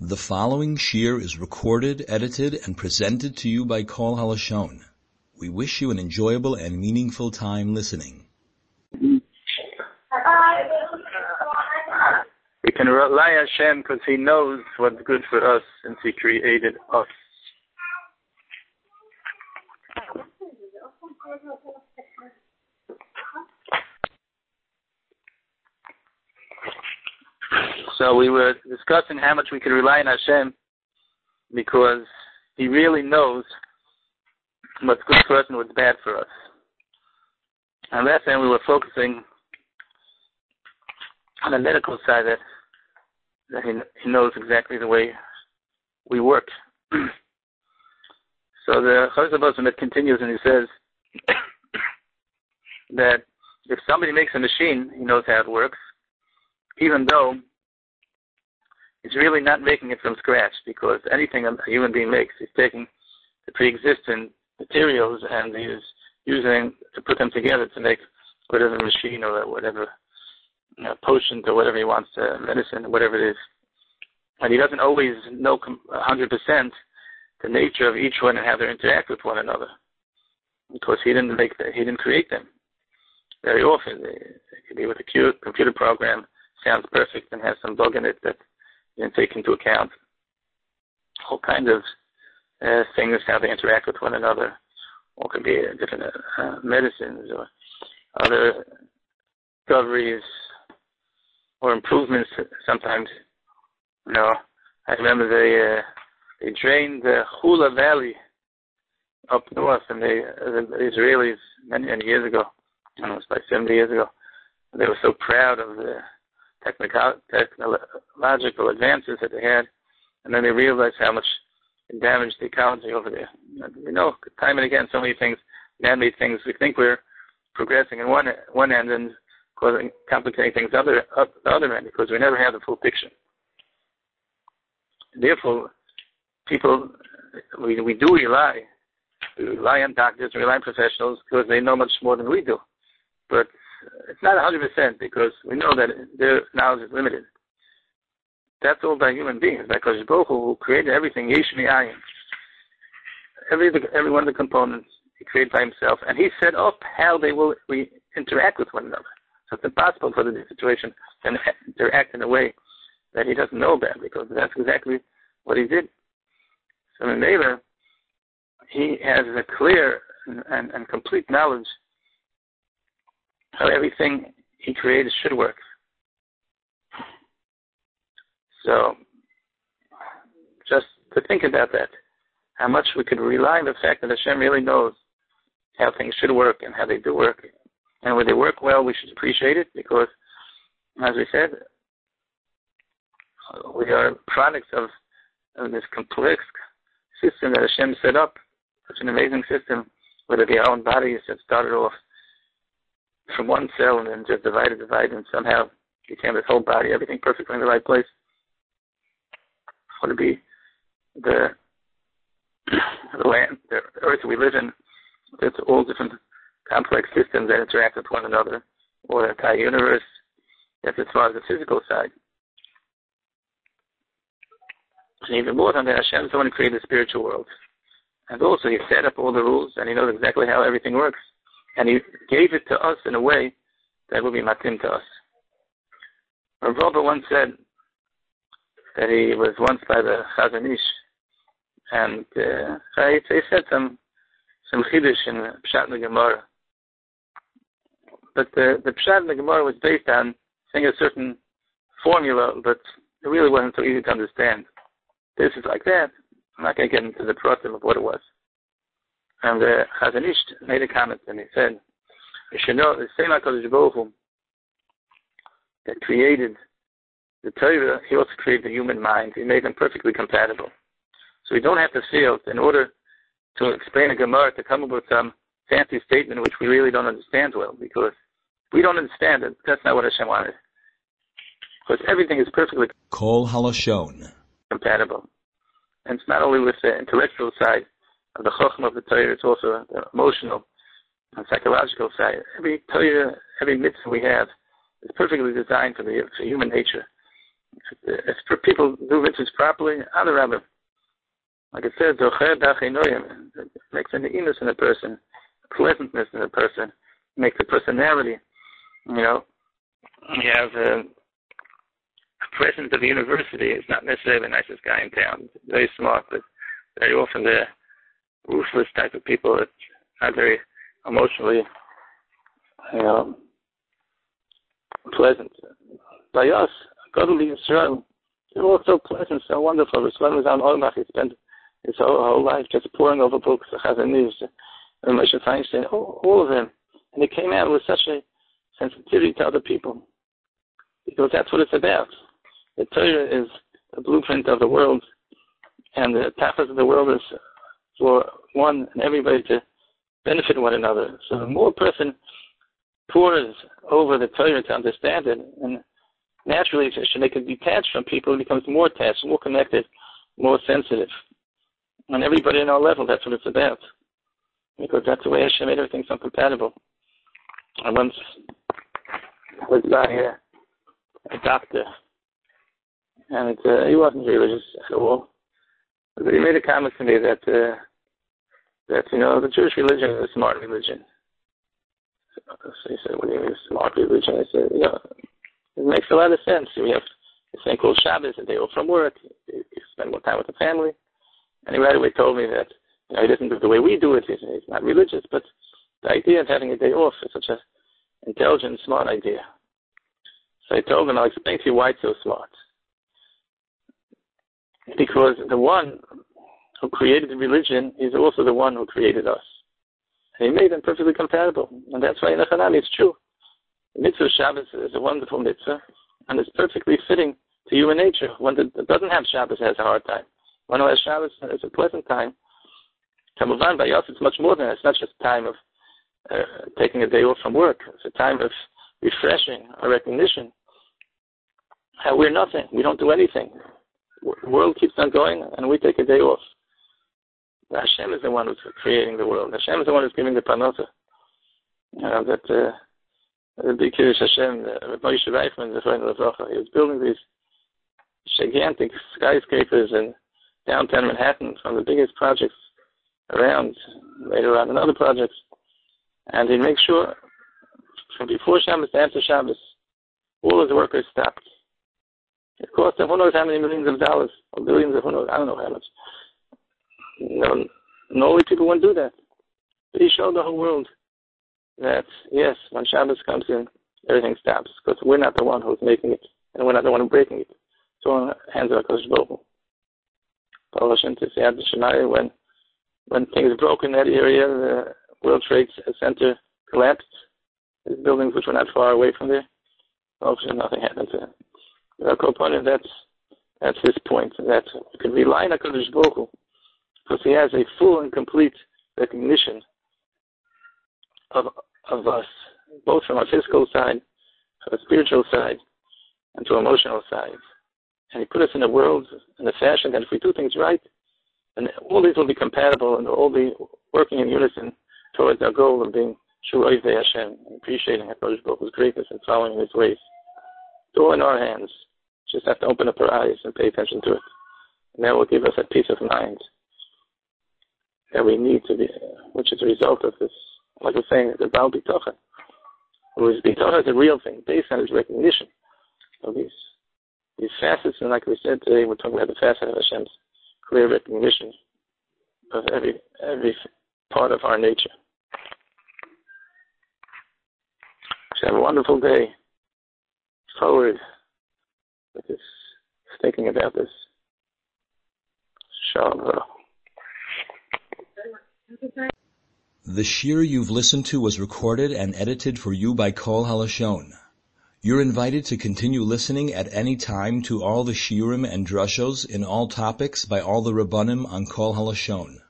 The following shir is recorded, edited, and presented to you by Kol HaLashon. We wish you an enjoyable and meaningful time listening. We can rely on Hashem because He knows what's good for us since He created us. So we were discussing how much we can rely on Hashem because He really knows what's good for us and what's bad for us. And last time we were focusing on the medical side that he knows exactly the way we work. So the Chazal continues and he says that if somebody makes a machine, he knows how it works, even though he's really not making it from scratch, because anything a human being makes, he's taking the pre-existing materials and he's using to put them together to make whatever machine or whatever potion or whatever he wants, medicine, whatever it is. And he doesn't always know 100% the nature of each one and how they interact with one another, because he didn't create them. Very often, it could be with a computer program, sounds perfect and has some bug in it that you didn't take into account. All kinds of things, how they interact with one another, or could be different medicines or other discoveries or improvements. Sometimes, I remember they drained the Hula Valley up north, and the Israelis many years ago, almost like 70 years ago, they were so proud of the technological advances that they had, and then they realized how much it damaged the ecology over there. Time and again, so many things, man-made things, we think we're progressing in one end and complicating things the other end, because we never have the full picture. Therefore, people, we do rely on doctors, we rely on professionals, because they know much more than we do. But it's not 100%, because we know that their knowledge is limited. That's all by human beings, by Kodesh Baruch Hu, who created everything, Yesh Mi'ayin. Every one of the components He created by Himself, and He set up how they will interact with one another. So it's impossible for the situation to interact in a way that He doesn't know about, because that's exactly what He did. So in Mela, He has a clear and complete knowledge how everything He created should work. So, just to think about that, how much we could rely on the fact that Hashem really knows how things should work and how they do work. And when they work well, we should appreciate it, because, as we said, we are products of this complex system that Hashem set up, such an amazing system, whether the own bodies that started off from one cell and then just divided, and somehow became this whole body, everything perfectly in the right place. Would it be the land, the earth we live in? It's all different complex systems that interact with one another, or the entire universe. That's as far as the physical side. And even more than that, Hashem is the one who created the spiritual world. And also He set up all the rules, and He knows exactly how everything works. And He gave it to us in a way that will be matim to us. Rav Wolbe once said that he was once by the Chazon Ish, and he said some chiddush in Pshat in the Gemara. But the Pshat in the Gemara was based on saying a certain formula, but it really wasn't so easy to understand. This is like that. I'm not going to get into the process of what it was. And the Chazon Ish made a comment, and he said, you should know, the same HaKadosh Baruch Hu that created the Torah, He also created the human mind. He made them perfectly compatible. So we don't have to feel, in order to explain a Gemara, to come up with some fancy statement which we really don't understand well, because we don't understand it. That's not what Hashem wanted. Because everything is perfectly Kol HaLashon compatible. And it's not only with the intellectual side of the Chochmah of the Torah, it's also the emotional and psychological side. Every Torah, every mitzvah we have is perfectly designed for human nature. If people do mitzvahs properly, adarabah. Like it says, it makes an ease in a person, pleasantness in a person, makes a personality. You know, you have a president of the university is not necessarily the nicest guy in town. Very smart, but very often they're ruthless type of people that are very emotionally, pleasant. By us, godly Israel, they're all so pleasant, so wonderful. Risvan was on Olmach. He spent his whole life just pouring over books, Chazanis, and Moshe Feinstein, all of them. And he came out with such a sensitivity to other people. Because that's what it's about. The Torah is the blueprint of the world, and the purpose of the world is for one and everybody to benefit one another. So the more a person pours over the Torah to understand it, and naturally to make it detached from people, it becomes more attached, more connected, more sensitive. On everybody in our level, that's what it's about. Because that's the way Hashem made everything so compatible. I once was by a doctor, and he wasn't religious at all. But he made a comment to me that the Jewish religion is a smart religion. So he said, "What do you mean smart religion?" I said, it makes a lot of sense. We have this thing called Shabbos, a day off from work. You spend more time with the family. And he right away told me that he doesn't do it the way we do it. He's not religious, but the idea of having a day off is such an intelligent, smart idea. So I told him, I'll explain to you why it's so smart. Because the one who created the religion is also the one who created us. And he made them perfectly compatible. And that's why in Echanami it's true. The mitzvah of Shabbos is a wonderful mitzvah, and it's perfectly fitting to human nature. One that doesn't have Shabbos has a hard time. One who has Shabbos is a pleasant time. Kamavan, by us, it's much more than that. It's not just time of taking a day off from work. It's a time of refreshing, a recognition. How we're nothing. We don't do anything. The world keeps on going, and we take a day off. Hashem is the one who's creating the world. Hashem is the one who's giving the parnasa. The big Kiddush Hashem, Moshe Reifman, the friend of the Bracha, he was building these gigantic skyscrapers in downtown Manhattan, from the biggest projects around, later on in other projects. And he makes sure, from before Shabbos to after Shabbos, all of the workers stopped. It cost them who knows how many millions of dollars, or billions of who knows, I don't know how much. Normally people wouldn't do that. But he showed the whole world that, yes, when Shabbos comes in, everything stops, because we're not the one who's making it, and we're not the one who's breaking it. It's all in the hands of HaKadosh Baruch Hu. Paul Hashem to say, when things broke in that area, the World Trade Center collapsed. These buildings which were not far away from there, obviously nothing happened to them. That's his point, that we can rely on HaKadosh Baruch Hu, because he has a full and complete recognition of us, both from our physical side, from our spiritual side, and to our emotional side. And he put us in a world, in a fashion that if we do things right, then all these will be compatible and all be working in unison towards our goal of being true Oivdei Hashem, and appreciating HaKadosh Baruch Hu's greatness and following His ways. It's all in our hands. Just have to open up our eyes and pay attention to it. And that will give us that peace of mind that we need to be, which is a result of this, like we're saying, the Baal Bitocha. Whereas Bitocha is a real thing, based on his recognition of these facets. And like we said today, we're talking about the facet of Hashem's clear recognition of every part of our nature. So have a wonderful day forward with this, thinking about this. Shalom. The shir you've listened to was recorded and edited for you by Kol Halashon. You're invited to continue listening at any time to all the shiurim and drushos in all topics by all the Rabbanim on Kol Halashon.